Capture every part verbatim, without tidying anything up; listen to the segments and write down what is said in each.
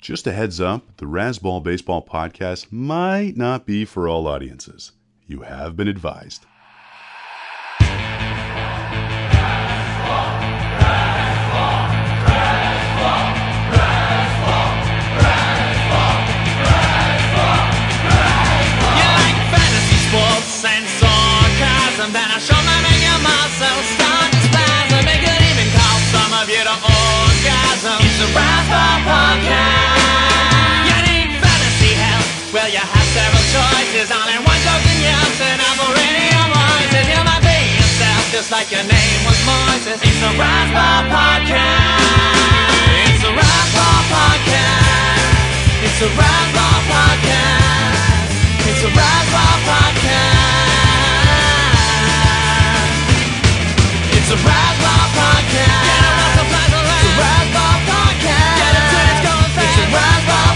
Just a heads up, the Razzball Baseball podcast might not be for all audiences. You have been advised. And sarcasm, then I show my make your muscles start to spasm. It could even cause some of you to orgasm. It's a Razzball podcast. You need fantasy help? Well, you have several choices. Only one chosen yes, and I'm already your voices. You might be yourself, just like your name was Moises. It's a Razzball podcast. It's a Razzball podcast. It's a Razzball podcast. It's a Razzball podcast. It's a Razzball podcast. Get a Razzball podcast. It's a Razzball podcast. Get it till it's going fast. It's a Razzball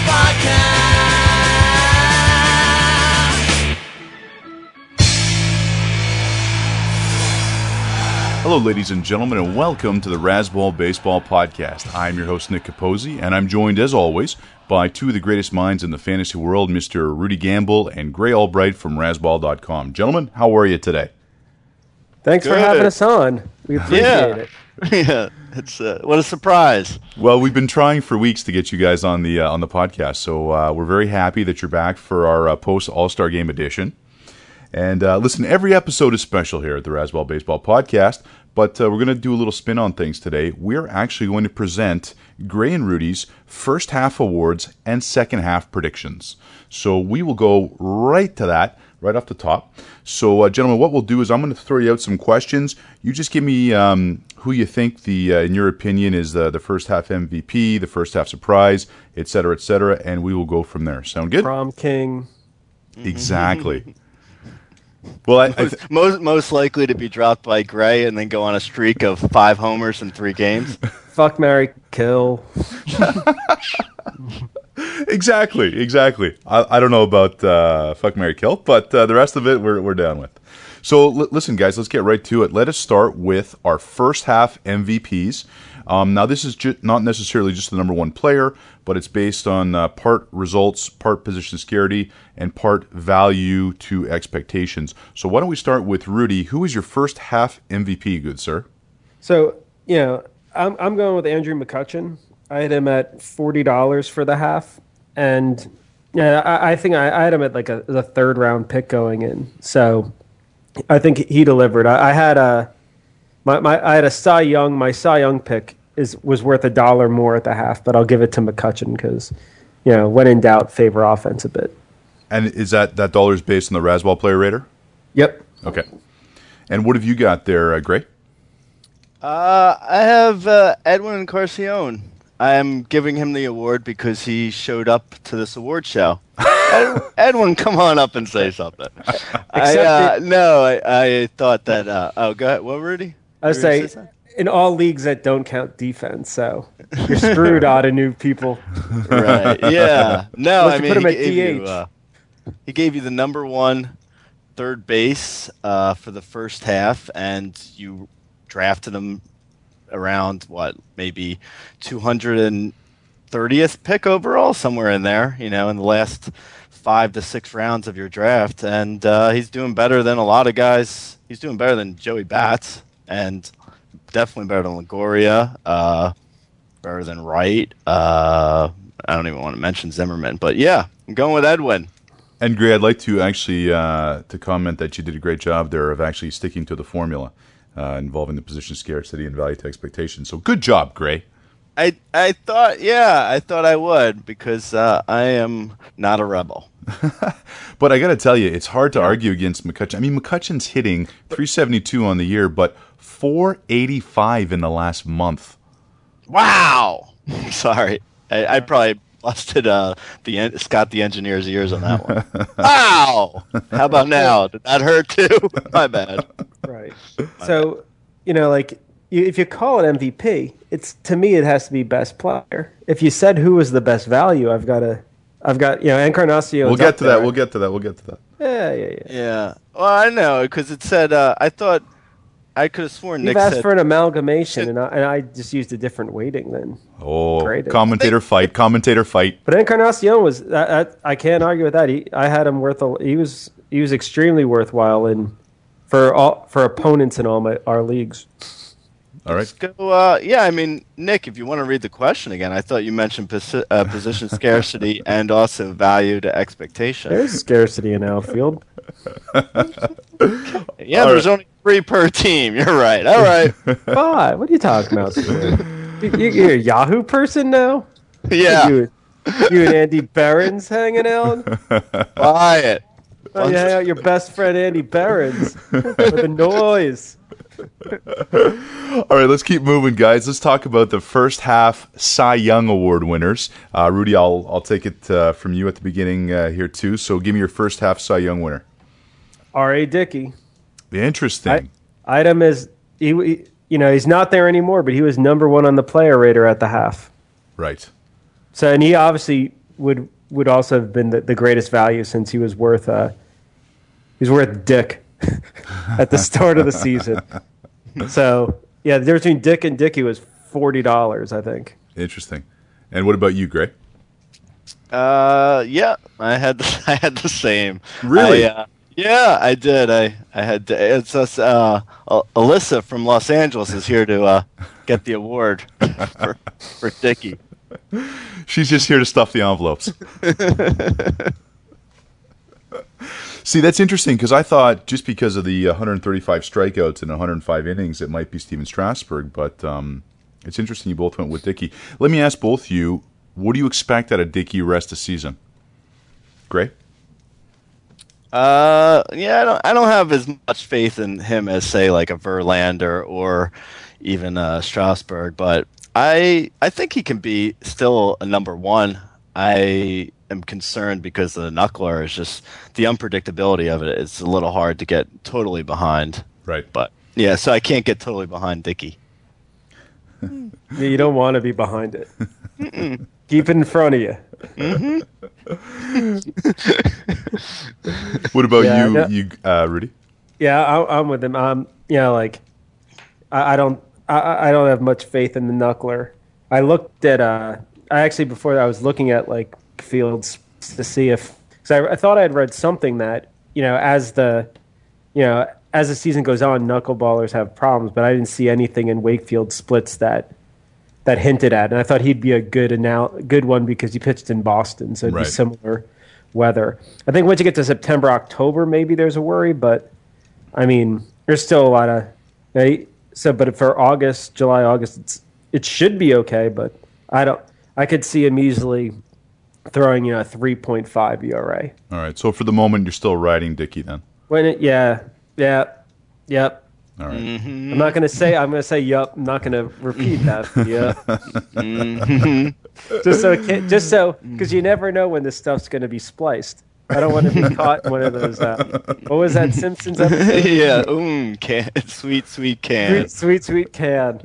podcast. Hello, ladies and gentlemen, and welcome to the Razzball Baseball podcast. I'm your host, Nick Capozzi, and I'm joined, as always, by two of the greatest minds in the fantasy world, Mister Rudy Gamble and Gray Albright from Razzball dot com. Gentlemen, how are you today? Thanks Good. for having us on. We appreciate Yeah. it. Yeah, it's uh, what a surprise. Well, we've been trying for weeks to get you guys on the uh, on the podcast, so uh, we're very happy that you're back for our uh, post All-Star Game edition. And uh, listen, every episode is special here at the Razzball Baseball podcast, but uh, we're going to do a little spin on things today. We're actually going to present Gray and Rudy's first half awards and second half predictions. So we will go right to that, right off the top. So, uh, gentlemen, what we'll do is I'm going to throw you out some questions. You just give me um, who you think, the, uh, in your opinion, is the, the first half M V P, the first half surprise, et cetera, et cetera, and we will go from there. Sound good? Prom king. Exactly. Well, I, I th- Most most likely to be dropped by Gray and then go on a streak of five homers in three games. Fuck, marry, kill. exactly, exactly. I, I don't know about uh, fuck, marry, kill, but uh, the rest of it we're we're down with. So l- listen, guys, let's get right to it. Let us start with our first half M V Ps. Um, now, this is ju- not necessarily just the number one player, but it's based on uh, part results, part position security, and part value to expectations. So why don't we start with Rudy? Who is your first half M V P, good sir? So, you know, I'm I'm going with Andrew McCutchen. I had him at forty dollars for the half, and yeah, I, I think I, I had him at like a the third round pick going in. So, I think he delivered. I, I had a my, my I had a Cy Young. My Cy Young pick is was worth a dollar more at the half, but I'll give it to McCutchen because, you know, when in doubt, favor offense a bit. And is that that dollar is based on the Razzball Player Rater? Yep. Okay. And what have you got there, uh, Gray? Uh, I have uh, Edwin Encarnacion. I am giving him the award because he showed up to this award show. Ed, Edwin, come on up and say something. I, uh, it- no, I, I thought that. Uh, oh, go ahead. What, Rudy? I would Rudy say say something? in all leagues that don't count defense, so you're screwed out of new people. Right. Yeah. No, Unless I you mean, put him he at gave, D H. you, uh, he gave you the number one third base uh, for the first half, and you drafted him around, what, maybe two hundred thirtieth pick overall, somewhere in there, you know, in the last five to six rounds of your draft. And uh, he's doing better than a lot of guys. He's doing better than Joey Bats, and definitely better than Longoria, uh, better than Wright. Uh, I don't even want to mention Zimmerman, but yeah, I'm going with Edwin. And Gray, I'd like to actually uh, to comment that you did a great job there of actually sticking to the formula uh, involving the position scarcity and value to expectation. So good job, Gray. I I thought, yeah, I thought I would because uh, I am not a rebel. But I got to tell you, it's hard to argue against McCutchen. I mean, McCutchen's hitting three seventy-two on the year, but four eighty-five in the last month. Wow. Sorry, I, I probably busted uh, the en- Scott the engineer's ears on that one. Wow. How about now? Did that hurt too? My bad. Right. So, you know, like you, if you call it M V P, it's to me it has to be best player. If you said who was the best value, I've got to, I've got you know Encarnacion. We'll get to that. We'll get to that. We'll get to that. Yeah, yeah, yeah. Yeah. Well, I know because it said uh, I thought I could have sworn You've Nick asked said for an amalgamation, and I, and I just used a different weighting then. Oh, Graded. commentator fight, commentator fight. But Encarnacion was I, I, I can't argue with that. He I had him worth a, he was he was extremely worthwhile in for all for opponents in all my our leagues. All right. Let's go. Uh, yeah, I mean, Nick, if you want to read the question again, I thought you mentioned posi- uh, position scarcity and also value to expectation. There's scarcity in outfield. Yeah, All there's right. only three per team. You're right. All right. Five. What are you talking about? you, you, you're a Yahoo person now? Yeah. You, you and Andy Behrens hanging out? Buy it. Oh, you hang out with your best friend Andy Behrens with the noise. All right, let's keep moving, guys. Let's talk about the first half Cy Young Award winners. Uh, Rudy, I'll I'll take it uh, from you at the beginning uh, here too. So give me your first half Cy Young winner. R A. Dickey. Interesting. I, item is he, he- you know, he's not there anymore, but he was number one on the player rater at the half. Right. So, and he obviously would would also have been the, the greatest value since he was worth uh, he was worth Dick at the start of the season. So, yeah, the difference between Dick and Dickey was forty dollars, I think. Interesting. And what about you, Gray? Uh, yeah, I had I had the same. Really? I, uh, yeah, I did. I I had to, it's us. Uh, Al- Alyssa from Los Angeles is here to uh, get the award for for Dickey. She's just here to stuff the envelopes. See, that's interesting because I thought just because of the one hundred thirty-five strikeouts and one hundred five innings, it might be Steven Strasburg. But um, it's interesting you both went with Dickey. Let me ask both of you, what do you expect out of Dickey rest of season? Gray? Uh, yeah, I don't I don't have as much faith in him as say like a Verlander or even uh, Strasburg, but I I think he can be still a number one. I am concerned because the knuckler is just the unpredictability of it. It's a little hard to get totally behind. Right. But yeah, so I can't get totally behind Dickey. Yeah, you don't want to be behind it. Keep it in front of you. What about Yeah, you, no- you uh, Rudy? Yeah, I, I'm with him. Um, yeah, like I, I don't, I, I don't have much faith in the knuckler. I looked at, uh, I actually before that I was looking at like fields to see if, because I, I thought I had read something that you know as the, you know as the season goes on, knuckleballers have problems, but I didn't see anything in Wakefield splits that that hinted at, and I thought he'd be a good anal- good one because he pitched in Boston, so it'd Right. be similar weather. I think once you get to September, October, maybe there's a worry, but I mean, there's still a lot of eh, so. But for August, July, August, it's it should be okay. But I don't. I could see him easily throwing you know a three point five E R A. All right. So for the moment, you're still riding Dickey then. When it, yeah, yeah, yep. All right. I'm not gonna say. I'm gonna say yup. I'm not gonna repeat that. Yeah. Just so, it can't- just so, because you never know when this stuff's gonna be spliced. I don't want to be caught in one of those. Uh, what was that Simpsons episode? yeah, mm, can sweet sweet can. Sweet, sweet, sweet can.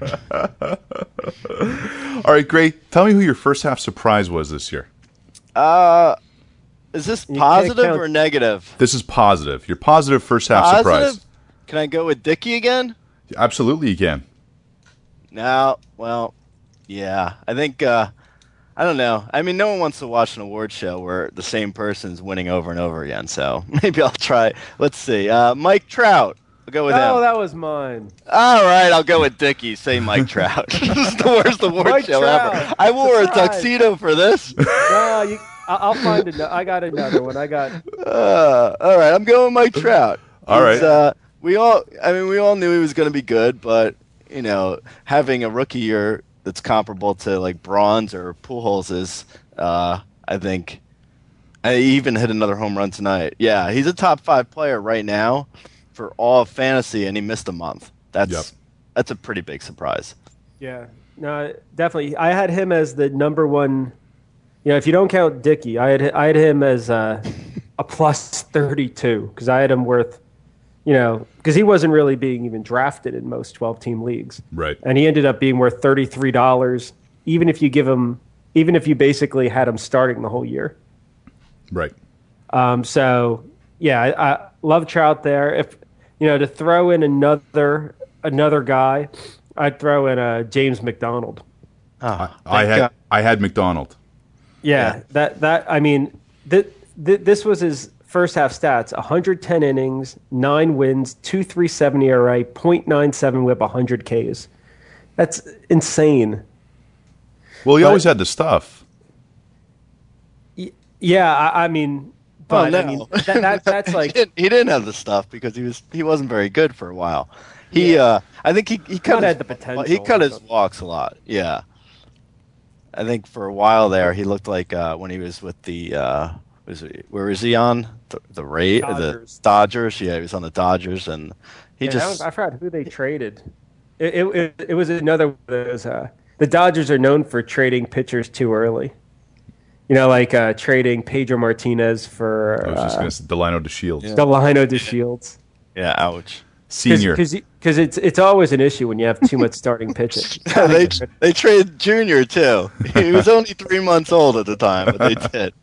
All right, great. Tell me who your first half surprise was this year. Uh, is this can't positive count- or negative? This is positive. Your positive first half surprise. Positive? Can I go with Dickey again? Absolutely, you can. No, well, yeah. I think uh, I don't know. I mean, no one wants to watch an award show where the same person's winning over and over again. So maybe I'll try. Let's see. Uh, Mike Trout. I'll go with Oh, him. that was mine. All right, I'll go with Dickey. Say Mike Trout. This is the worst award Mike show Trout. ever. I wore Surprise. a tuxedo for this. No, you, I- I'll find it. I got another one. I got. Uh, all right, I'm going Mike Trout. All He's, right. Uh, we all, I mean, we all knew he was going to be good, but you know, having a rookie year that's comparable to like Bronze or Pujols is, uh, I think, I even hit another home run tonight. Yeah, he's a top five player right now for all of fantasy, and he missed a month. That's Yep. that's a pretty big surprise. Yeah, no, definitely. I had him as the number one. You know, if you don't count Dickey, I had I had him as uh, a plus thirty-two because I had him worth. You know, because he wasn't really being even drafted in most twelve-team leagues, Right. and he ended up being worth thirty-three dollars. Even if you give him, even if you basically had him starting the whole year. Right. Um, so yeah, I, I love Trout there. If you know, to throw in another another guy, I'd throw in uh, James McDonald. Oh, I thank had God. I had McDonald. Yeah, Yeah. that that I mean, th- th- this was his first half stats: one hundred ten innings, nine wins, two point three seven E R A, point nine seven WHIP, one hundred Ks. That's insane. Well, he But- always had the stuff. Y- Yeah, I, I mean, Well, but I no. mean, that, that that's he, like didn't, he didn't have the stuff because he was he wasn't very good for a while. He, Yeah. uh, I think he he cut Not his, had the potential. He cut his walks a lot. Yeah, I think for a while there he looked like uh, when he was with the uh, was it, where was he on the the Ray Dodgers. the Dodgers? Yeah, he was on the Dodgers, and he Yeah, just I forgot who they traded. It it, it, it was another one of those. Uh, the Dodgers are known for trading pitchers too early. You know, like uh, trading Pedro Martinez for I was just uh, going to say Delano DeShields. Yeah. Delino DeShields. yeah, ouch. Senior. Because it's it's always an issue when you have too much starting pitching. they they traded Junior too. He was only three months old at the time, but they did.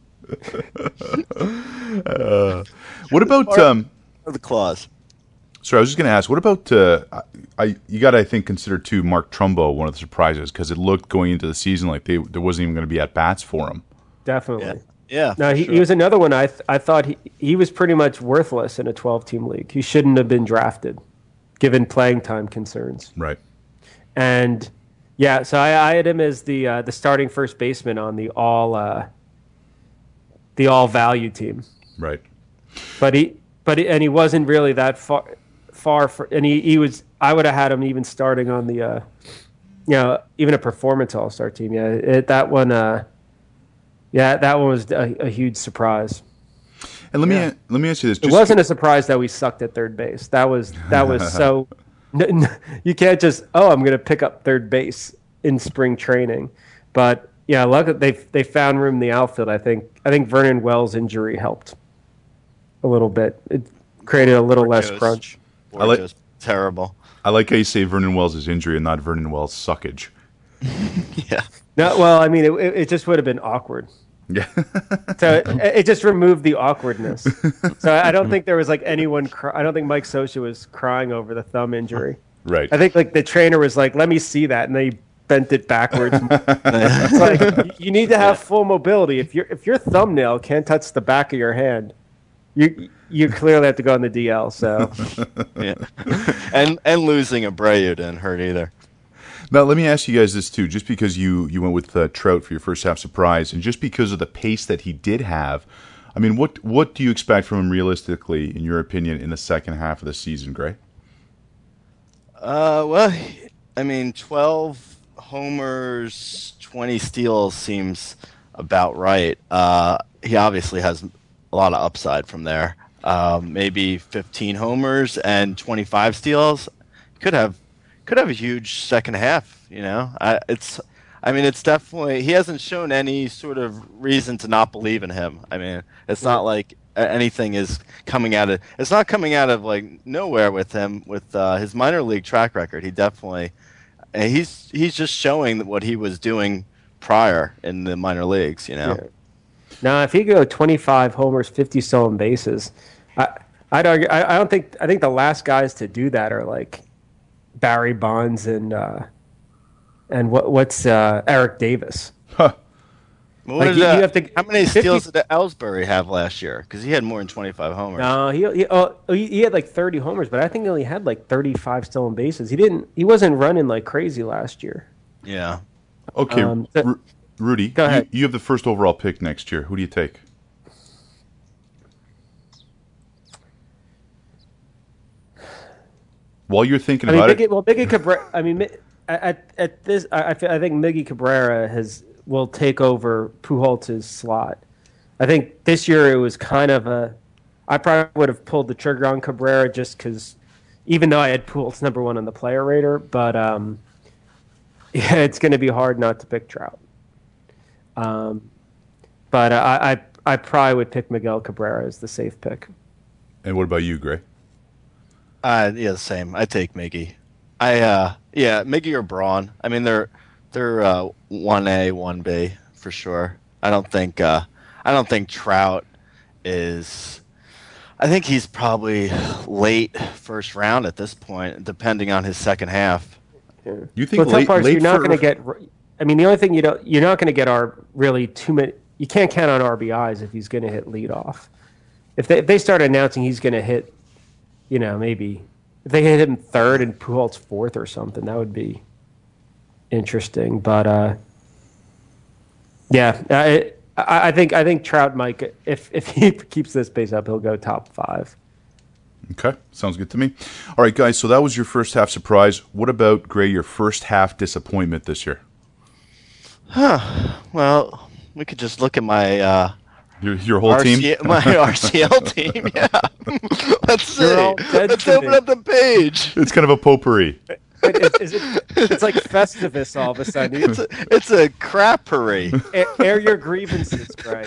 Uh, what about... Um, The clause. sorry, I was just going to ask, what about... Uh, I, I You got to, I think, consider, too, Mark Trumbo one of the surprises, because it looked going into the season like they there wasn't even going to be at-bats for him. Definitely. Yeah, yeah. No, for he, sure. he was another one. I th- I thought he he was pretty much worthless in a twelve-team league. He shouldn't have been drafted, given playing time concerns. Right. And yeah, so I, I had him as the uh, the starting first baseman on the all uh, the all value team. Right. But he but he, and he wasn't really that far far for, and he, he was I would have had him even starting on the uh, you know even a performance all star team. Yeah, it, that one. Uh, yeah, that one was a, a huge surprise. And let me Yeah. let me ask you this. It wasn't a surprise that we sucked at third base. That was that was so. N- n- you can't just oh I'm going to pick up third base in spring training, but yeah, luckily they they found room in the outfield. I think I think Vernon Wells' injury helped a little bit. It created a little less Bortles. crunch. I like- Bortles, terrible. I like how you say Vernon Wells' injury and not Vernon Wells' suckage. Yeah. No, well, I mean it, it it just would have been awkward. Yeah. So it, it just removed the awkwardness. So I don't think there was like anyone. Cry- I don't think Mike Scioscia was crying over the thumb injury. Right. I think like the trainer was like, "Let me see that," and they bent it backwards. It's like y- you need to have full mobility. If your if your thumbnail can't touch the back of your hand, you you clearly have to go on the D L. So Yeah. and and losing Abreu didn't hurt either. Now, let me ask you guys this, too. Just because you, you went with uh, Trout for your first half surprise, and just because of the pace that he did have, I mean, what what do you expect from him realistically, in your opinion, in the second half of the season, Gray? Uh, well, I mean, twelve homers, twenty steals seems about right. Uh, he obviously has a lot of upside from there. Um, maybe fifteen homers and twenty-five steals. Could have could have a huge second half. You know, I, it's. I mean, it's definitely he hasn't shown any sort of reason to not believe in him. I mean, it's not like a- anything is coming out of. It's not coming out of like nowhere with him with uh, his minor league track record. He definitely. And he's he's just showing what he was doing prior in the minor leagues. You know. yeah. Now, if he go twenty-five homers, fifty stolen bases, I, I'd argue. I, I don't think. I think the last guys to do that are like Barry Bonds and uh, and what what's uh, Eric Davis. Huh. What Like, did, you- you uh, have to- how many fifty steals did Ellsbury have last year? Because he had more than twenty-five homers. No, he he, oh, he he had like thirty homers, but I think he only had like thirty-five stolen bases. He didn't. He wasn't running like crazy last year. Yeah. Okay, Um, so- Ru- Rudy, Go ahead. You, you have the first overall pick next year. Who do you take? While you're thinking I mean, about Miggy, it, well, Miggy Cabrera. I mean, Mi- at at this, I I, feel- I think Miggy Cabrera has will take over Pujols' slot. I think this year it was kind of a. I probably would have pulled the trigger on Cabrera just because, even though I had Pujols number one on the player rater, but um, yeah, it's going to be hard not to pick Trout. Um, but I, I I probably would pick Miguel Cabrera as the safe pick. and what about you, Gray? Uh, yeah, the same. I take Miggy. I uh, yeah, Miggy or Braun. I mean, they're they're uh, one A, one B for sure. I don't think uh, I don't think Trout is. I think he's probably late first round at this point, depending on his second half. Yeah. You think well, the tough late, part is late you're not for- going to get. I mean, the only thing you don't you're not going to get are really too many. You can't count on R B Is if he's going to hit leadoff. If they if they start announcing he's going to hit, you know, maybe if they hit him third and Pujols fourth or something, that would be interesting. But uh, yeah, I, I I think I think Trout might, if if he keeps this pace up, he'll go top five. Okay, sounds good to me. All right, guys, so that was your first half surprise. What about, Gray, your first half disappointment this year? Huh. Well, we could just look at my uh, Your, your whole R C- team? my R C L team. Yeah. Let's see. You're all dead Let's to open me. up the page. It's kind of a potpourri. Wait, is, is it, it's like Festivus all of a sudden. It's a, it's a crappery. Air, air your grievances, Greg.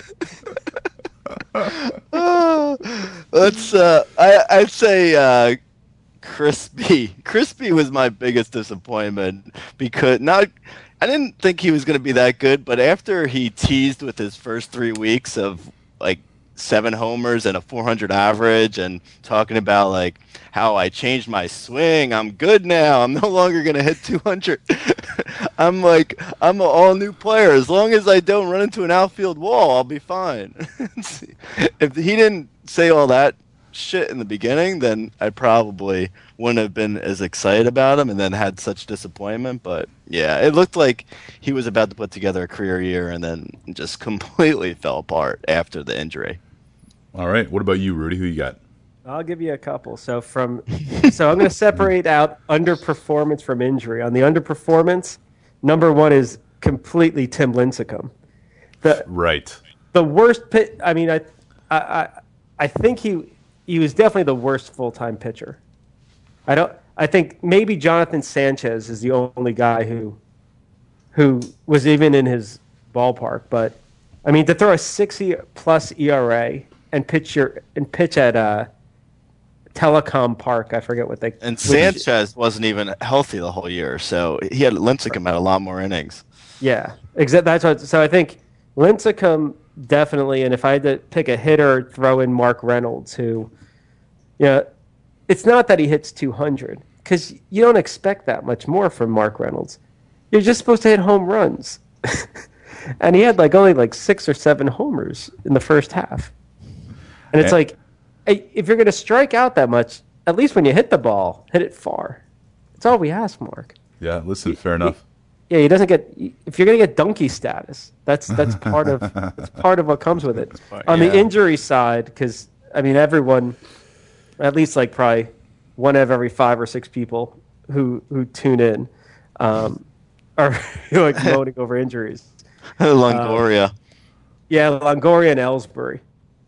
Uh, let's. Uh, I I'd say uh, Crispy. Crispy was my biggest disappointment because not. I didn't think he was going to be that good, but after he teased with his first three weeks of like seven homers and a four hundred average, and talking about like how I changed my swing, I'm good now. I'm no longer going to hit two hundred. I'm like, I'm an all new player. As long as I don't run into an outfield wall, I'll be fine. If he didn't say all that shit in the beginning, then I probably wouldn't have been as excited about him and then had such disappointment. But yeah, it looked like he was about to put together a career year and then just completely fell apart after the injury. All right, what about you, Rudy? Who you got? I'll give you a couple. So from, so I'm going to separate out underperformance from injury. On the underperformance, number one is completely Tim Lincecum. The Right. the worst pit. I mean, I, I, I, I think he he was definitely the worst full time pitcher. I don't. I think maybe Jonathan Sanchez is the only guy who, who was even in his ballpark. But I mean, to throw a sixty plus E R A and pitch your and pitch at uh, Telecom Park, I forget what they. And which- Sanchez wasn't even healthy the whole year, so he had Lincecum had a lot more innings. Yeah, exactly. That's what. So I think Lincecum definitely, and if I had to pick a hitter, throw in Mark Reynolds, who, you know, it's not that he hits two hundred because you don't expect that much more from Mark Reynolds. You're just supposed to hit home runs, and he had like only like six or seven homers in the first half, and it's Eh. like, hey, if you're going to strike out that much, at least when you hit the ball, hit it far. That's all we ask, Mark. Yeah, listen, fair enough. Yeah, he doesn't get. If you're gonna get donkey status, that's that's part of that's part of what comes with it. part- On yeah. the injury side, because I mean, everyone, at least like probably one of every five or six people who who tune in, um, are like moaning over injuries. Longoria. Yeah, Longoria and Ellsbury.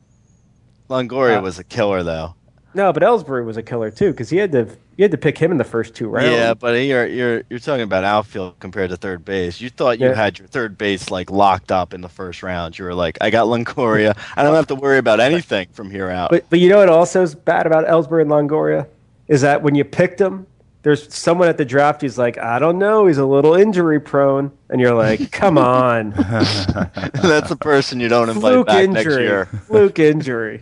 Longoria uh, was a killer, though. No, but Ellsbury was a killer too because he had to you had to pick him in the first two rounds. Yeah, but you're you're you're talking about outfield compared to third base. You thought you Yeah. had your third base like locked up in the first round. You were like, I got Longoria. I don't have to worry about anything from here out. But but you know what also is bad about Ellsbury and Longoria is that when you picked him, there's someone at the draft who's like, I don't know, he's a little injury prone, and you're like, come on, That's a person you don't invite fluke back next injury, year. fluke injury.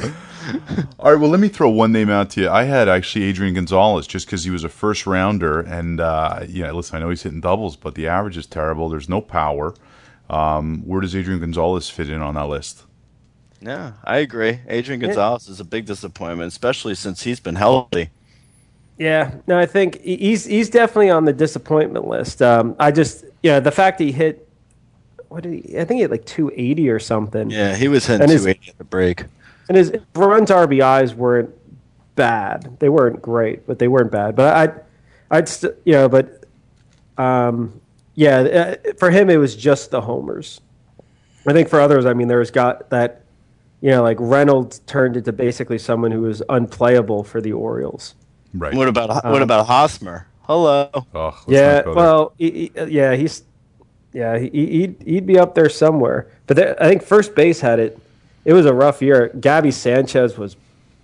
All right, well, let me throw one name out to you. I had actually Adrian Gonzalez just because he was a first rounder, and uh, yeah, listen, I know he's hitting doubles, but the average is terrible. There's no power. Um, where does Adrian Gonzalez fit in on that list? Yeah, I agree. Adrian Gonzalez is a big disappointment, especially since he's been healthy. Yeah, no, I think he- he's he's definitely on the disappointment list. Um, I just, yeah, the fact he hit, what did he? I think he hit like two eighty or something. Yeah, he was hitting And his- two eighty at the break. And his runs R B Is weren't bad. They weren't great, but they weren't bad. But I'd, I'd st- you know, but, um, yeah, uh, for him it was just the homers. I think for others, I mean, there was got that, you know, like Reynolds turned into basically someone who was unplayable for the Orioles. Right. What about Um, what about Hosmer? Hello. Oh, let's Yeah, not go there. well, he, he- yeah, he's, yeah, he, he'd he'd be up there somewhere. But there, I think first base had it. It was a rough year. Gabby Sanchez was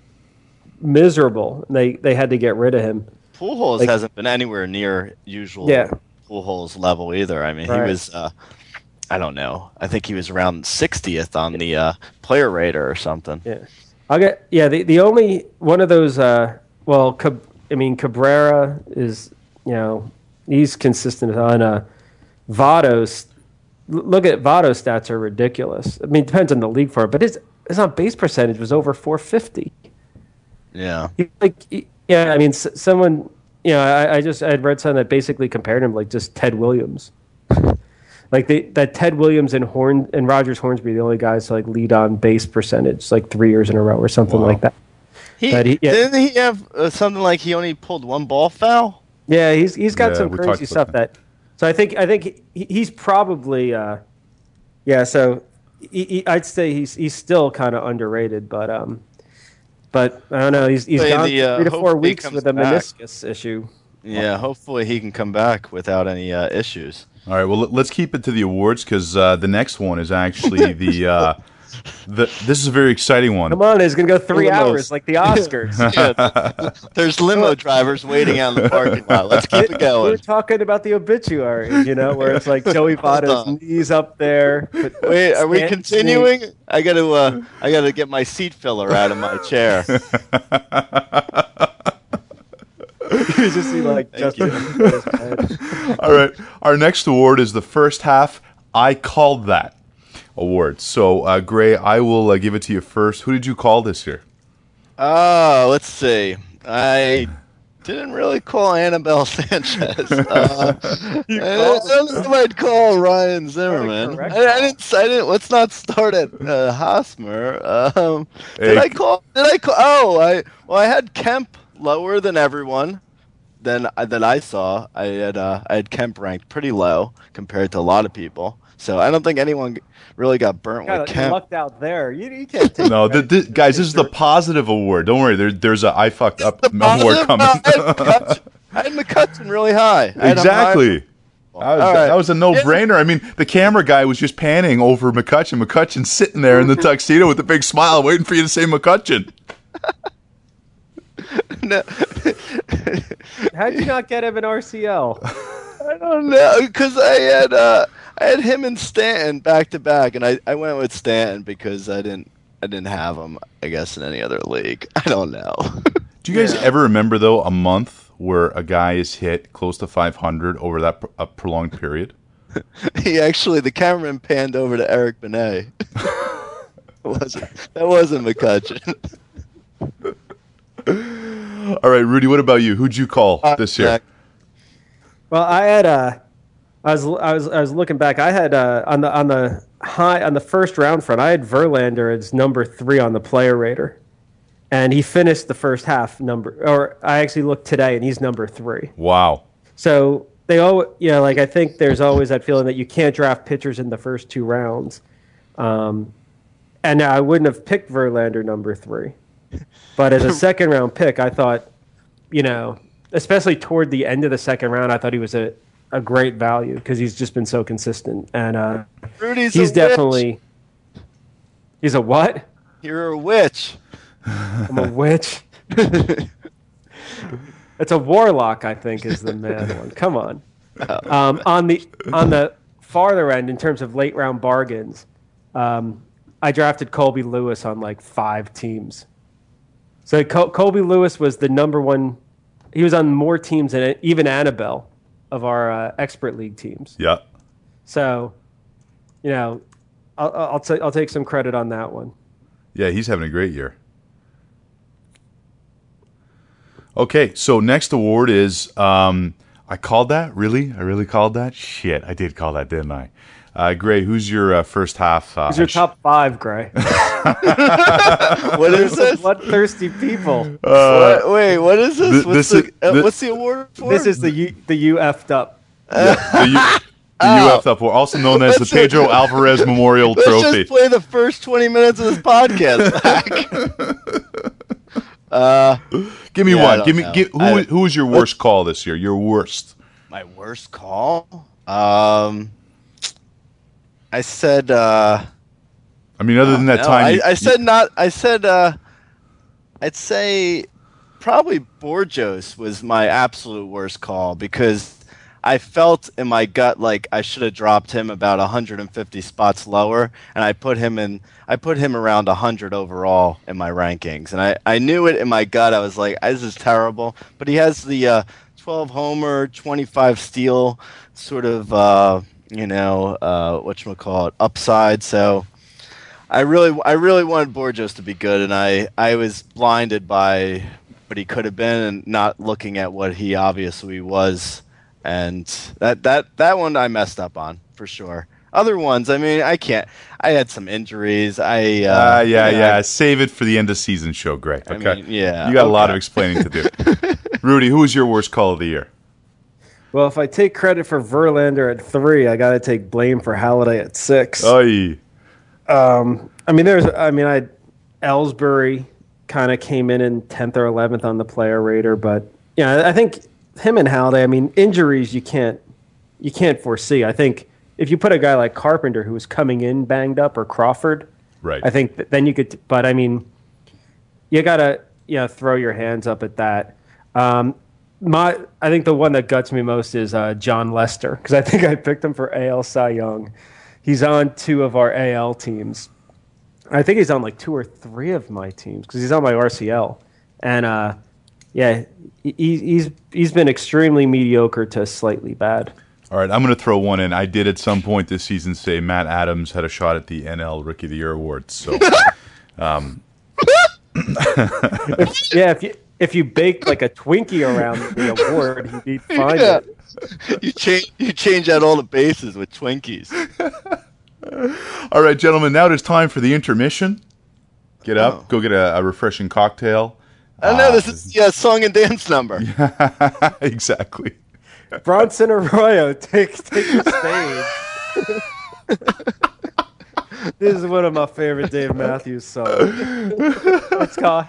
miserable. They they had to get rid of him. Pujols like- hasn't been anywhere near usual Yeah. Pujols level either. I mean, Right. he was, uh, I don't know. I think he was around sixtieth on the uh, player rater or something. Yeah, I'll get yeah. The the only one of those. Uh, well, Cab- I mean Cabrera is you know he's consistent on uh, Votto's. Look at Votto's stats are ridiculous. I mean, it depends on the league for it, but his his on base percentage was over four fifty. Yeah. He, like he, yeah, I mean, s- someone you know, I, I just I had read something that basically compared him like just Ted Williams. Like they, that Ted Williams and Horn and Rogers Hornsby, the only guys to like lead on base percentage like three years in a row or something Wow. like that. He, But he- yeah. Didn't he have uh, something like he only pulled one ball foul? Yeah, he's he's got Yeah, some we talked crazy about stuff that. that. So I think I think he, he's probably uh, yeah. So he, he, I'd say he's he's still kind of underrated, but um, but I don't know. He's he's Hopefully gone the, uh, three to four hopefully he weeks comes with a back. meniscus issue. Yeah, hopefully he can come back without any uh, issues. All right, well, let- let's keep it to the awards because uh, the next one is actually the, uh, the. This is a very exciting one. Come on, it's gonna go three the hours most. like the Oscars. Yeah, there's limo drivers waiting out in the parking lot. Let's keep it We were going. talking about the obituary, you know, where it's like Joey Hold Votto's on. knees up there. but Wait, are we Stan's continuing? I gotta, uh, I gotta get my seat filler out of my chair. knee- You just see like Thank Justin. All right, our next award is the first half. I called that award. So, uh, Gray, I will uh, give it to you first. Who did you call this year? Oh, let's see. I didn't really call Annabelle Sanchez. Uh, I don't know if I'd call Ryan Zimmerman. correct I, I didn't. I didn't. Let's not start at uh, Hosmer. Um, did Hey. I call? Did I call? Oh, I. Well, I had Kemp lower than everyone. Than than I saw. I had uh, I had Kemp ranked pretty low compared to a lot of people. So I don't think anyone really got burnt God, with you Kemp. lucked out there. You, you can't take No, credit. th- th- guys, this is the positive award. Don't worry, there, there's a I fucked up award Positive? coming. No, I, had McCutcheon, I had McCutcheon really high. I had him high. Exactly. That was, All right. that was a no-brainer. I mean, the camera guy was just panning over McCutcheon. McCutcheon sitting there in the tuxedo with a big smile, waiting for you to say McCutcheon. No. How'd you not get him an R C L? I don't know because I had uh, I had him and Stanton back to back, and I, I went with Stanton because I didn't I didn't have him I guess in any other league. I don't know. Do you guys Yeah. ever remember, though, a month where a guy is hit close to five hundred over that pr- a prolonged period? He actually the cameraman panned over to Eric Benet. wasn't that wasn't McCutcheon? All right, Rudy, what about you? Who'd you call this year? Well, I had uh, I was I was I was looking back. I had uh, on the on the high on the first round front. I had Verlander as number three on the player rater, and he finished the first half number. Or I actually looked today, and he's number three. Wow. So they all, you know, like I think there's always that feeling that you can't draft pitchers in the first two rounds. Um, and now I wouldn't have picked Verlander number three, but as a second round pick, I thought, you know, especially toward the end of the second round, I thought he was a, a great value because he's just been so consistent. And uh, Rudy's he's a definitely he's a what? witch. You're a witch. I'm a witch. It's a warlock, I think, is the mad one. Come on. Um, on the on the farther end, in terms of late round bargains, um, I drafted Colby Lewis on like five teams. So Col- Colby Lewis was the number one. He was on more teams than even Annabelle of our uh, expert league teams. Yeah. So, you know, I'll I'll, ta- I'll take some credit on that one. Yeah, he's having a great year. Okay, so next award is um, I called that? Really? I really called that? Shit, I did call that, didn't I? Uh, Gray, who's your uh, first half? Uh, Who's your sh- top five, Gray? What is this? Bloodthirsty people. What? Wait, what is this? Th- What's, this the, is- uh, thi- what's the award for? This is the you, the you effed up. the U- the U F up award, also known as the Let's- Pedro Alvarez Memorial Let's Trophy. just play the first twenty minutes of this podcast back. uh, Give me Yeah, I one. don't Give me. know. Give, who, I- who was your worst call this year? Your worst. my worst call? Um, I said. Uh, I mean, other than that no, time, I, you- I said not. I said. Uh, I'd say probably Borjos was my absolute worst call because I felt in my gut like I should have dropped him about one hundred fifty spots lower, and I put him in. I put him around one hundred overall in my rankings, and I, I knew it in my gut. I was like, this is terrible. But he has the uh, twelve homer, twenty-five steal sort of uh, you know uh, whatchamacallit, upside. So I really I really wanted Borges to be good, and I I was blinded by what he could have been and not looking at what he obviously was. And that, that, that one I messed up on for sure. Other ones, I mean, I can't. I had some injuries. I uh, uh, yeah, you know, yeah. I, Save it for the end of season show, Greg. I Okay, mean, yeah, you got okay. a lot of explaining to do. Rudy, who was your worst call of the year? Well, if I take credit for Verlander at three, I got to take blame for Halliday at six. Oy. Um, I mean, there's. I mean, I Ellsbury kind of came in in tenth or eleventh on the player rater, but yeah, I think him and Halliday. I mean, injuries you can't you can't foresee. I think if you put a guy like Carpenter who was coming in banged up or Crawford, Right. I think th- then you could. But I mean, you gotta you know throw your hands up at that. Um, my I think the one that guts me most is uh, John Lester because I think I picked him for A L Cy Young. He's on two of our A L teams. I think he's on like two or three of my teams because he's on my R C L, and uh, yeah, he, he's he's been extremely mediocre to slightly bad. All right, I'm going to throw one in. I did at some point this season say Matt Adams had a shot at the N L Rookie of the Year awards. So, um, if, yeah, if you if you baked like a Twinkie around the award, he'd find Yeah. it. you change you change out all the bases with Twinkies. all right, gentlemen, now it is time for the intermission. Get up, Oh. go get a, a refreshing cocktail. I know this is the uh, song and dance number. Exactly. Bronson Arroyo, take take the stage. This is one of my favorite Dave Matthews songs. It's called.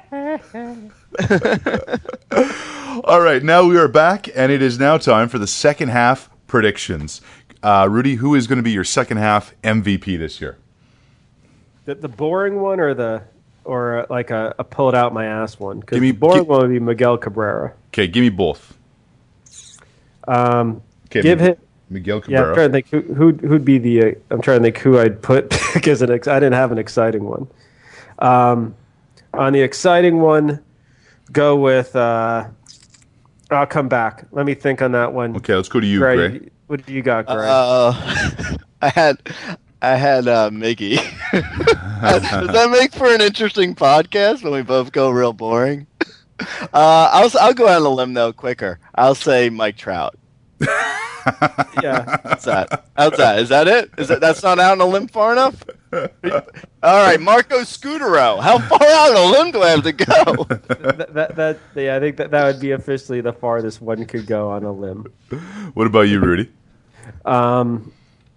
All right, now we are back, and it is now time for the second half predictions. Uh, Rudy, who is going to be your second half M V P this year? The, the boring one or the or uh, like a, a pull it out my ass one? Because Give me- the boring gi- one would be Miguel Cabrera. Okay, give me both. Um, Okay, give Mi- him. Miguel Yeah, I'm Cabrera. trying to think who who'd, who'd be the. Uh, I'm trying to think who I'd put because it, ex- I didn't have an exciting one. Um, on the exciting one, go with. Uh, I'll come back. Let me think on that one. Okay, let's go to you, Greg, Greg. what do you got, Greg? Uh, I had I had uh, Miggy. Does that make for an interesting podcast when we both go real boring? Uh, I'll I'll go out on a limb though quicker. I'll say Mike Trout. yeah, How's that? How's that? Is that it? Is that that's not out on a limb far enough? All right, Marco Scutero. How far out on a limb do I have to go? that, that that yeah, I think that that would be officially the farthest one could go on a limb. What about you, Rudy? Um,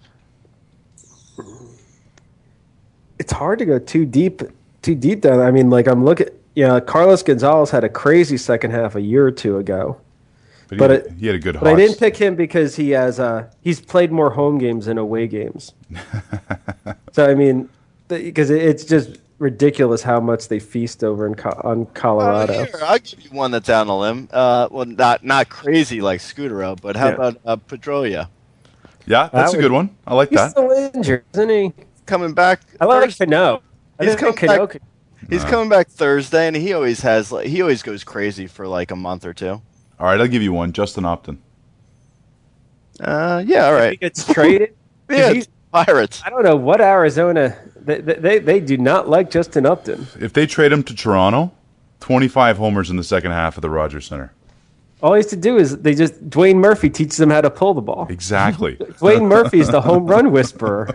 it's hard to go too deep, too deep down. I mean, like I'm looking. Yeah, Carlos Gonzalez had a crazy second half a year or two ago. But, But he, it- he had a good But I Hawks. didn't pick him because he has uh he's played more home games than away games. So I mean, because it's just ridiculous how much they feast over in Co- on Colorado. Uh, here, I'll give you one that's out on a limb. Uh, well, not not crazy like Scutero, but how Yeah. about uh, Pedroia Yeah, that's That a good would- one. I like He's that. still injured, isn't he? coming back? I like Thursday? Cano. I He's didn't think coming Cano back- could- He's coming back Thursday, and he always has like he always goes crazy for like a month or two. All right, I'll give you one. Justin Upton. Uh, yeah, all he right. gets traded. 'Cause Yeah, he's- Pirates. I don't know what Arizona. They, they they do not like Justin Upton. If they trade him to Toronto, twenty-five homers in the second half of the Rogers Center. All he has to do is they just Dwayne Murphy teaches him how to pull the ball. Exactly. Dwayne Murphy is the home run whisperer.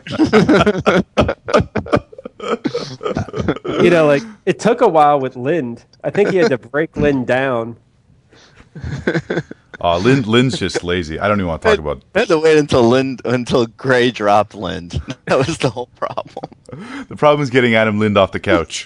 You know, like it took a while with Lind. I think he had to break Lind down. Uh, Lynn, Lynn's just lazy. I don't even want to talk about. I had to wait until Lind until Gray dropped Lind. That was the whole problem. The problem is getting Adam Lind off the couch.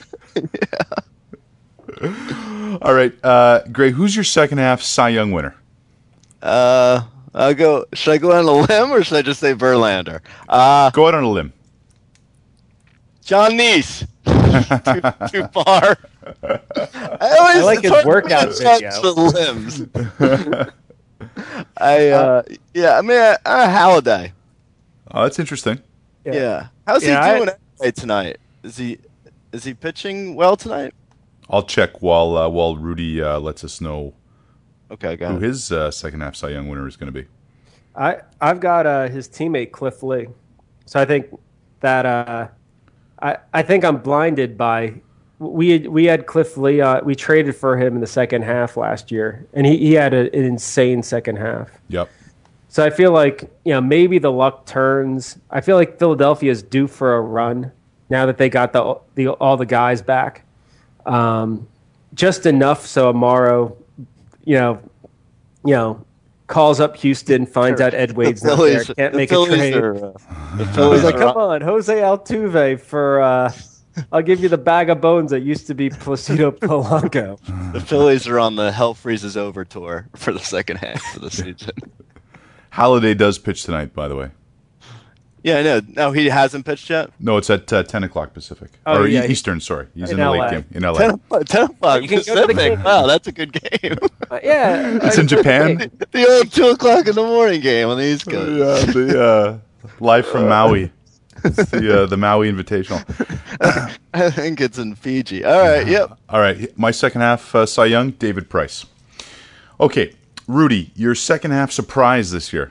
All right, uh, Gray, who's your second half Cy Young winner? Uh, I'll go. Should I go on a limb or should I just say Verlander? Uh, Go out on a limb. John Neese. too, too far. I, always, I like it's his hard to workout get shots video. for limbs. I uh, yeah, I mean, uh, uh, Halliday. Oh, that's interesting. Yeah. How's Yeah, he I- doing anyway tonight? Is he is he pitching well tonight? I'll check while uh, while Rudy uh, lets us know Okay, got who it. his uh, second half Cy Young winner is going to be. I I've got uh, his teammate Cliff Lee, so I think that uh, I I think I'm blinded by we had, we had Cliff Lee. Uh, we traded for him in the second half last year, and he, he had a, an insane second half. Yep. So I feel like you know maybe the luck turns. I feel like Philadelphia is due for a run now that they got the the all the guys back, um, just enough so Amaro, you know, you know, calls up Houston, finds out Ed Wade's not there, can't the make Phillies a trade. Are, uh, the He's Phillies like, are come on, Jose Altuve for. Uh, I'll give you the bag of bones that used to be Placido Polanco. The Phillies are on the Hell Freezes Over tour for the second half of the season. Halliday does pitch tonight, by the way. Yeah, I know. No, he hasn't pitched yet. No, it's at uh, ten o'clock Pacific. Oh, or yeah, E- he- Eastern, sorry. He's in, in the late L A. game in L A. Ten o'clock. Ten o'clock You can go to the Pacific. game. Wow, that's a good game. Uh, yeah, It's in Japan. The old two o'clock in the morning game on the East Coast. Yeah, the uh, live from Maui. It's the uh, the Maui Invitational. I think it's in Fiji. All right. Yep. All right, my second half uh, Cy Young, David Price. Okay, Rudy, your second half surprise this year.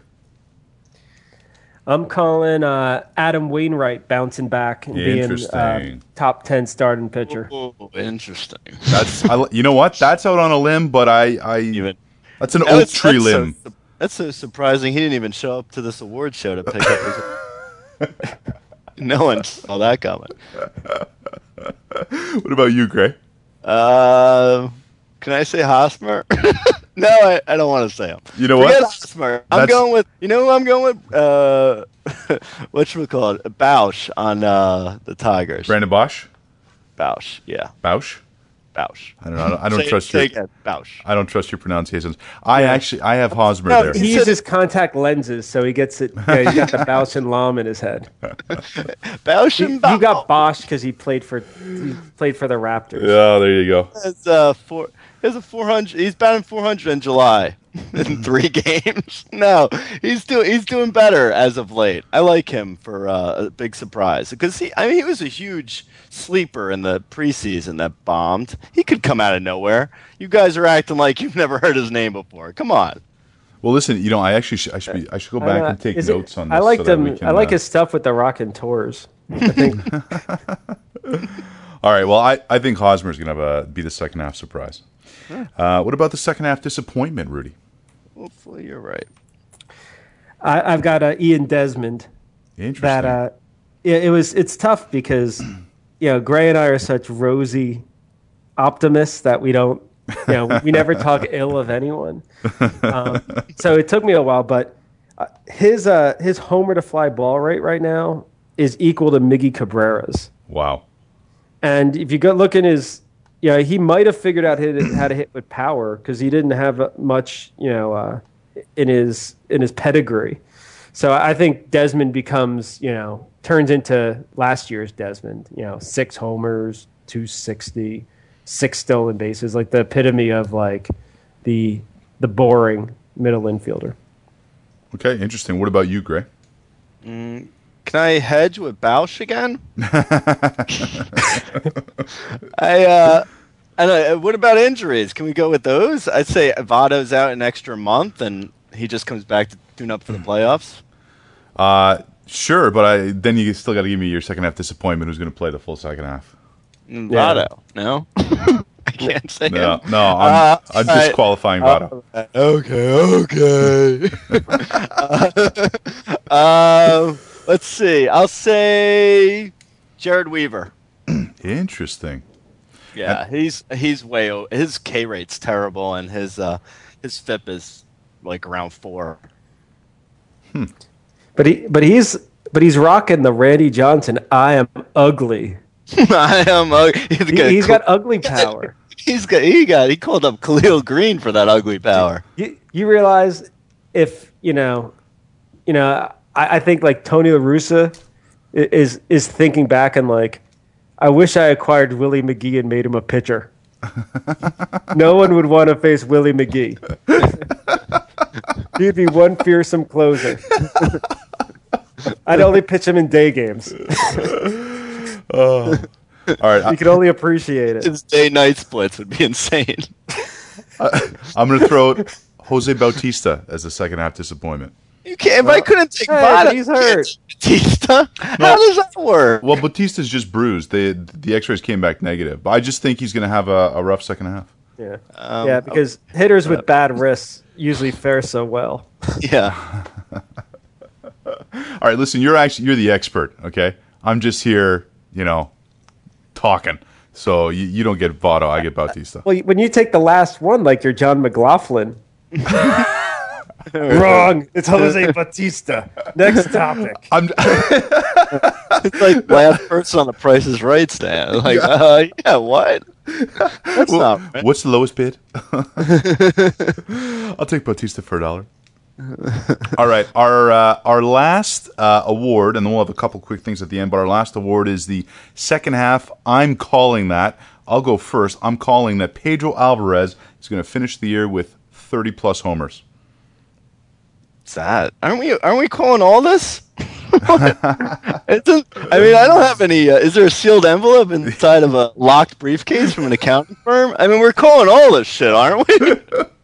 I'm calling uh, Adam Wainwright bouncing back and being uh, Interesting. top ten starting pitcher. Oh, interesting. That's I, li- you know what? That's out on a limb, but I, I Even that's an That oak was- tree that's so limb. su- that's so surprising. He didn't even show up to this award show to pick up his. No one saw that coming. What about you, Gray? Uh, can I say Hosmer? No, I, I don't want to say him. You know Forget what? Hosmer. I'm That's- going with. You know who I'm going with? Uh, what should we call it? Bausch on uh, the Tigers. Brandon Bosch? Bausch. Yeah, Bausch? Bausch. I don't know. I don't, I don't Say- trust say your again. Bausch. I don't trust your pronunciations. I actually I have Hosmer No, there. He uses contact lenses, so he gets it. Yeah, he's got the Bausch and Lomb in his head. Bausch You, and you Bausch. got Bosch because he played for he played for the Raptors. Oh, there you go. It's uh four. He's a four hundred. He's batting four hundred in July in three games. No, he's doing he's doing better as of late. I like him for uh, a big surprise because he. I mean, he was a huge sleeper in the preseason that bombed. He could come out of nowhere. You guys are acting like you've never heard his name before. Come on. Well, listen, you know, I actually sh- I should be I should go back Uh, and take is it- notes on this. I liked so that we him. can, I like uh, his stuff with the Rockin' Tours. I think All right. Well, I, I think Hosmer's going to have a, be the second half surprise. Uh, what about the second half disappointment, Rudy? Hopefully, you're right. I, I've got uh, Ian Desmond. Interesting. That uh, it, it was it's tough because you know Gray and I are such rosy optimists that we don't you know we never talk ill of anyone. Um, so it took me a while, but uh, his uh, his homer to fly ball rate right now is equal to Miggy Cabrera's. Wow. And if you go look in his, you know, he might have figured out hit, how to hit with power because he didn't have much, you know, uh, in his in his pedigree. So I think Desmond becomes, you know, turns into last year's Desmond. You know, six homers, two sixty, six stolen bases, like the epitome of like the the boring middle infielder. Okay, interesting. What about you, Gray? Can I hedge with Bausch again? I uh, I don't know, what about injuries? Can we go with those? I'd say Vado's out an extra month, and he just comes back to tune up for the playoffs. Uh, sure, but I then you still got to give me your second half disappointment. Who's going to play the full second half? Mm, Yeah. Votto, no, I can't say No, him. no, I'm, Uh, I'm all right. disqualifying Votto. Okay, okay. uh, let's see. I'll say Jared Weaver. Interesting. Yeah, he's he's way o- his K rate's terrible, and his uh his F I P is like around four. But he but he's but he's rocking the Randy Johnson. I am ugly. I am. Uh, he's He, got, he's got ugly power. He's got. He got. He called up Khalil Green for that ugly power. You, you realize if you know, you know, I, I think like Tony La Russa i- is is thinking back and like, I wish I acquired Willie McGee and made him a pitcher. No one would want to face Willie McGee. He'd be one fearsome closer. I'd only pitch him in day games. Oh. All right, I, You could only appreciate it. His day-night splits would be insane. I'm going to throw out Jose Bautista as a second half disappointment. You can't. If I couldn't take Hey, Votto, he's hurt. Batista. How does that work? Well, Bautista's just bruised. They, the X-rays came back negative. But I just think he's going to have a, a rough second half. Yeah, Um, yeah, because hitters with bad wrists usually fare so well. Yeah. All right, listen, you're actually you're the expert, okay? I'm just here, you know, talking. So you, you don't get Votto, I get Bautista. Well, when you take the last one, like you're John McLaughlin. Wrong. It's Jose Bautista. Next topic. I'm It's like last person on the Price is Right stand. Like, uh, yeah, what? That's well, not right. what's the lowest bid? I'll take Bautista for a dollar. All right, our uh, our last uh, award, and then we'll have a couple quick things at the end. But our last award is the second half. I'm calling that. I'll go first. I'm calling that Pedro Alvarez is going to finish the year with thirty plus homers. What's that? Aren't we? Aren't we calling all this? It doesn't- I mean, I don't have any. Uh, is there a sealed envelope inside of a locked briefcase from an accounting firm? I mean, we're calling all this shit, aren't we?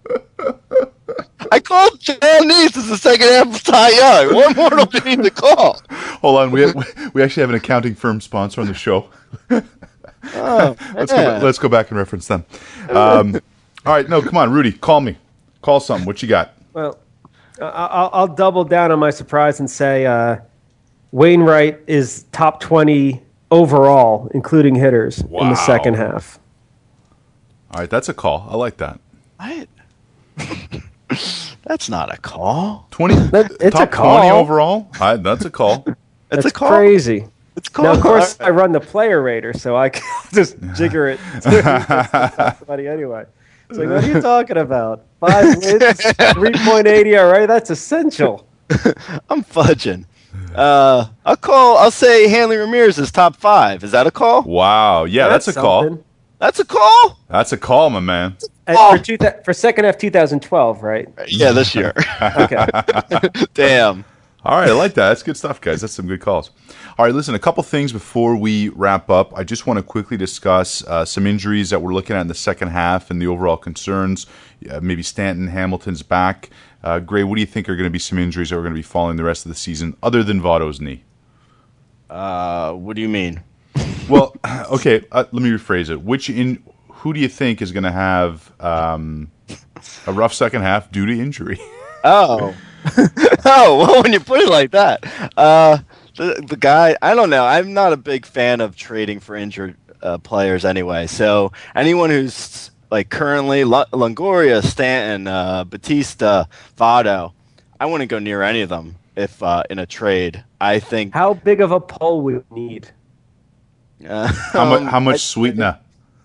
I called John Neese as the second half of Ty Young. What more do we need to call? Hold on, we we actually have an accounting firm sponsor on the show. Oh, Let's yeah. go. Let's go back and reference them. Um, all right, no, come on, Rudy, call me. Call something. What you got? Well, I- I'll, I'll double down on my surprise and say uh, Wainwright is top twenty overall, including hitters, in Wow. the second half. All right, that's a call. I like that. What? That's not a call. Twenty. That- it's top a call. twenty overall. I, that's a call. It's That's a call. crazy. It's called. Now, of course, I run the player rater, so I can just jigger it to somebody anyway. It's like, what are you talking about? Five wins, three point eight E R A, that's essential. I'm fudging. Uh, I'll call. I'll say Hanley Ramirez is top five. Is that a call? Wow. Yeah, that's, a call. something. That's a call. That's a call, my man. And Oh. for, two th- for second half twenty twelve, right? Yeah, this year. Okay. Damn. All right, I like that. That's good stuff, guys. That's some good calls. All right, listen, a couple things before we wrap up. I just want to quickly discuss uh, some injuries that we're looking at in the second half and the overall concerns. Uh, maybe Stanton, Hamilton's back. Uh, Gray, what do you think are going to be some injuries that are going to be following the rest of the season, other than Votto's knee? Uh, what do you mean? Well, okay, uh, let me rephrase it. Which in who do you think is going to have um, a rough second half due to injury? Oh. Oh, well, when you put it like that, uh, the the guy. I don't know. I'm not a big fan of trading for injured uh, players anyway. So anyone who's like currently L- Longoria, Stanton, uh, Batista, Votto, I wouldn't go near any of them if uh, in a trade. I think. How big of a pull would we need? Uh, How, mu- um, how much I'd- sweetener?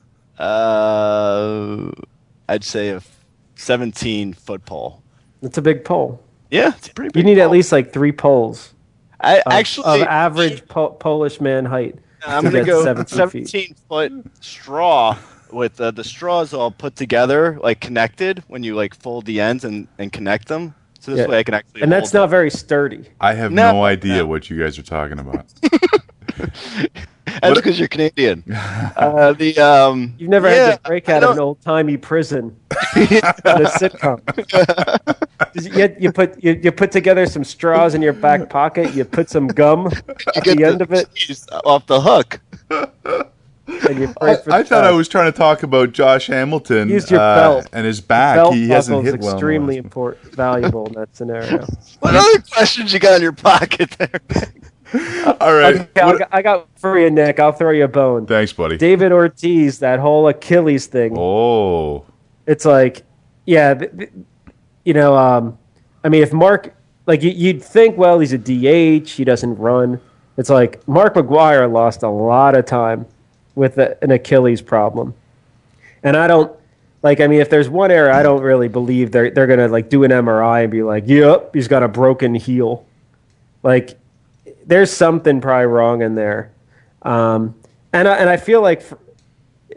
Uh, I'd say a seventeen foot pole. It's a big pull. Yeah, it's a pretty big. You need at pole. least like three poles I of, actually of average po- Polish man height. I'm to gonna get go seventeen feet. seventeen foot straw with uh, the straws all put together, like connected when you like fold the ends and, and connect them. So this Yeah. way I can actually. And that's hold not very sturdy. I have No, no, idea no. what you guys are talking about. it. That's because you're Canadian. uh, the um. You've never yeah, had to break I out of an don't- old timey prison in a sitcom. you, you put you, you put together some straws in your back pocket. You put some gum at get the end of it, cheese off the hook. and you pray I, for I the thought I best. was trying to talk about Josh Hamilton Use your uh, belt. and his back. Belt He hasn't buckle's hit well. in the extremely last- important, valuable in that scenario. What other questions you got in your pocket there? All right. Okay, I What- got, I got for you, Nick. I'll throw you a bone. Thanks, buddy. David Ortiz, that whole Achilles thing. Oh, It's like, yeah, th- th- you know, um, I mean, if Mark, like, you, you'd think, well, he's a D H, he doesn't run. It's like Mark McGuire lost a lot of time with a, an Achilles problem, and I don't like. I mean, if there's one area I don't really believe they're they're gonna like do an M R I and be like, yep, he's got a broken heel. Like, there's something probably wrong in there, um, and I, and I feel like for,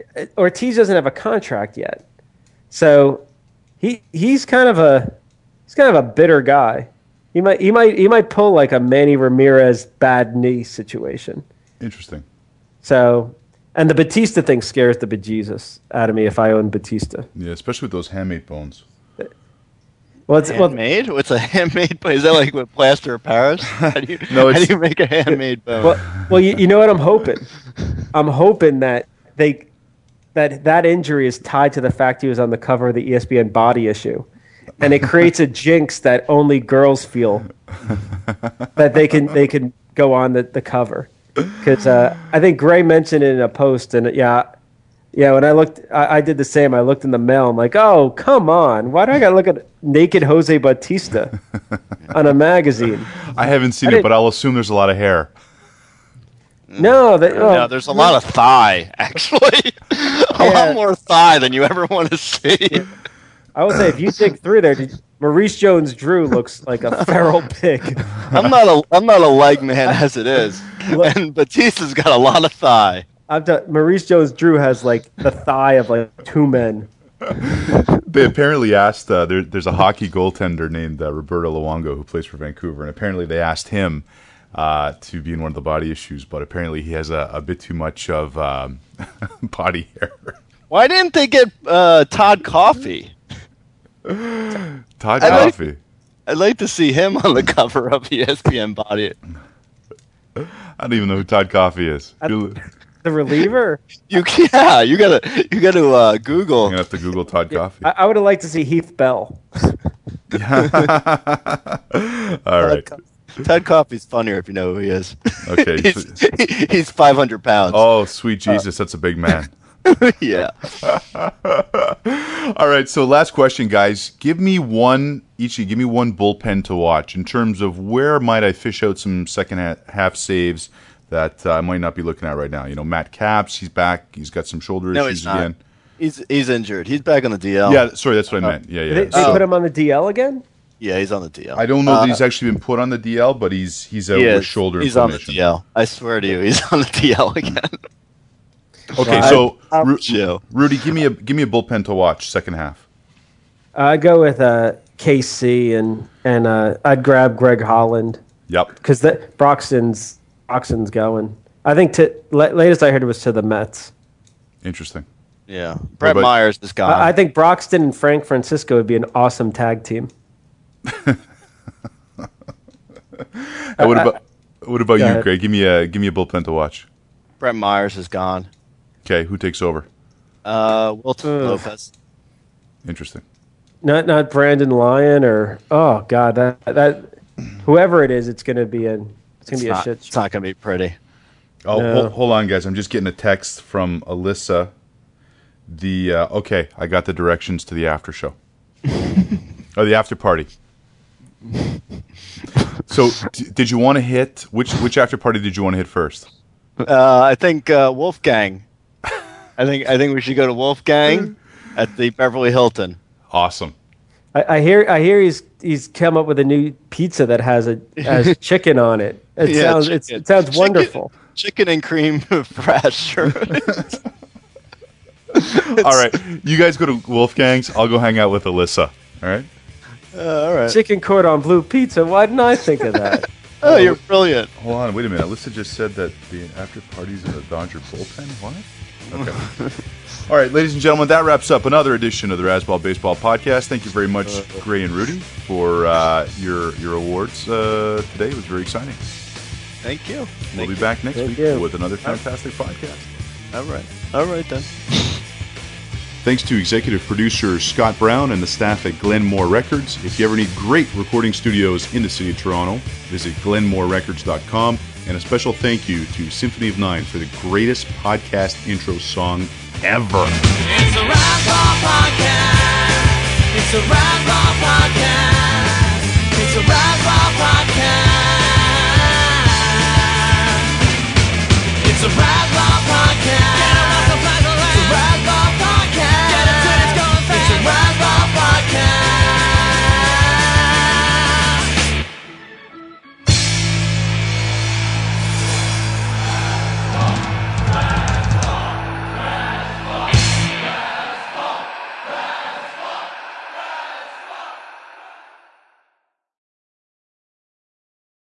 Ortiz doesn't have a contract yet. So he he's kind of a he's kind of a bitter guy. He might he might he might pull like a Manny Ramirez bad knee situation. Interesting. So, and the Batista thing scares the bejesus out of me if I own Batista. Yeah, especially with those handmade bones. Well, it's well, Handmade? What's a handmade bone? Is that like with plaster of Paris? How do you, No, how it's- do you make a handmade bone? well, well you, you know what I'm hoping? I'm hoping that they that that injury is tied to the fact he was on the cover of the E S P N Body issue, and it creates a jinx that only girls feel that they can they can go on the, the cover. Because uh, I think Gray mentioned it in a post, and yeah, yeah. When I looked, I, I did the same. I looked in the mail. I'm like, oh, come on! Why do I got to look at naked Jose Bautista on a magazine? I haven't seen I it, didn't- but I'll assume there's a lot of hair. No, they, oh, no, there's a lot of thigh, actually. a Yeah. lot more thigh than you ever want to see. I would say if you dig through there, did- Maurice Jones-Drew looks like a feral pig. I'm not a I'm not a leg man as it is, and Batista's got a lot of thigh. I've done, Maurice Jones-Drew has like the thigh of like two men. They apparently asked, uh, there, there's a hockey goaltender named uh, Roberto Luongo who plays for Vancouver, and apparently they asked him uh, to be in one of the body issues, but apparently he has a, a bit too much of um, body hair. Why didn't they get uh, Todd Coffey? Todd I like- Coffey. I'd like to see him on the cover of E S P N Body. I don't even know who Todd Coffey is. I- You're The reliever. You yeah, you gotta you gotta uh, Google. going to have to Google Todd Coffey. I, I would have liked to see Heath Bell. All right. Todd Coffey's funnier if you know who he is. Okay. he's, he's five hundred pounds. Oh, sweet Jesus, that's a big man. yeah. All right, so last question, guys. Give me one, each of you, give me one bullpen to watch in terms of where might I fish out some second ha- half saves that uh, I might not be looking at right now. You know, Matt Capps, he's back. He's got some shoulder No, issues he's not. again. He's he's injured. He's back on the D L. Yeah, sorry, that's what I meant. Yeah, yeah. They, they Oh. put him on the D L again? yeah, he's on the D L. I don't know Uh, that he's actually been put on the D L, but he's he's out He with is. shoulder He's on the inflammation. D L. I swear to you, he's on the D L again. Okay, Well, so I Ru- promise you. Rudy, give me a give me a bullpen to watch second half. Uh, I'd go with uh, K C and and uh, I'd grab Greg Holland Yep. because that Broxton's Broxton's going. I think to la- latest I heard was to the Mets. Interesting. Yeah, Brett about- Myers is gone. I, I think Broxton and Frank Francisco would be an awesome tag team. And what about what about Go you, ahead. Greg? Give me a give me a bullpen to watch. Brett Myers is gone. Okay, who takes over? Uh, Wilton Ugh. Lopez. Interesting. Not not Brandon Lyon or oh god that that whoever it is, it's gonna be a it's gonna It's be not, a shit. it's not gonna be pretty. Oh, No. hold, hold on, guys. I'm just getting a text from Alyssa. The uh, okay, I got the directions to the after show. Oh, the after party. So, d- did you want to hit which which after party did you want to hit first? Uh, I think uh, Wolfgang. I think I think we should go to Wolfgang at the Beverly Hilton. Awesome. I, I hear I hear he's he's come up with a new pizza that has a has chicken on it. It Yeah, sounds it's, chicken. it sounds Chicken- wonderful. Chicken and cream fresh. All right, you guys go to Wolfgang's. I'll go hang out with Alyssa. All right. Uh, all right. Chicken cordon bleu pizza. Why didn't I think of that? Oh, you're brilliant. Hold on, wait a minute. Alyssa just said that the after party's in the Dodger bullpen. What? Okay. All right, ladies and gentlemen, that wraps up another edition of the Razzball Baseball Podcast. Thank you very much, Gray and Rudy, for uh, your your awards uh, today. It was very exciting. Thank you. We'll Thank be you. back next Thank week you. with another fantastic podcast. All right. All right then. Thanks to executive producer Scott Brown and the staff at Glenmore Records. If you ever need great recording studios in the city of Toronto, visit glenmore records dot com. And a special thank you to Symphony of Nine for the greatest podcast intro song ever. It's a Razzball Podcast. It's a Razzball Podcast. It's a Razzball